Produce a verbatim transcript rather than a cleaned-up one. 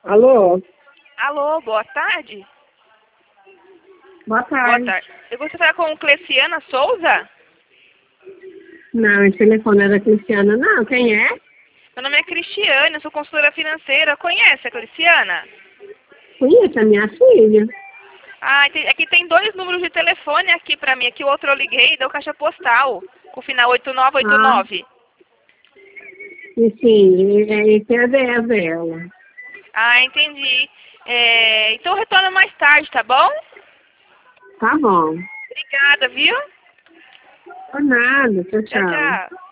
Alô? Alô, boa tarde. Boa tarde. Boa tarde. Eu gostaria de falar com Cleciana Souza? Não, esse telefone é da Cristiana, não. Quem é? Meu nome é Cristiane, eu sou consultora financeira. Conhece a Cleciana? Conheço, é minha filha. Ah, tem- aqui tem dois números de telefone aqui pra mim. Aqui o outro eu liguei, deu caixa postal, com o final oito nove oito Ah, nove. e sim, é- esse é dela. dela. Ah, entendi. É, então retorna mais tarde, tá bom? Tá bom. Obrigada, viu? Por nada. Tchau, Tchau, tchau. tchau.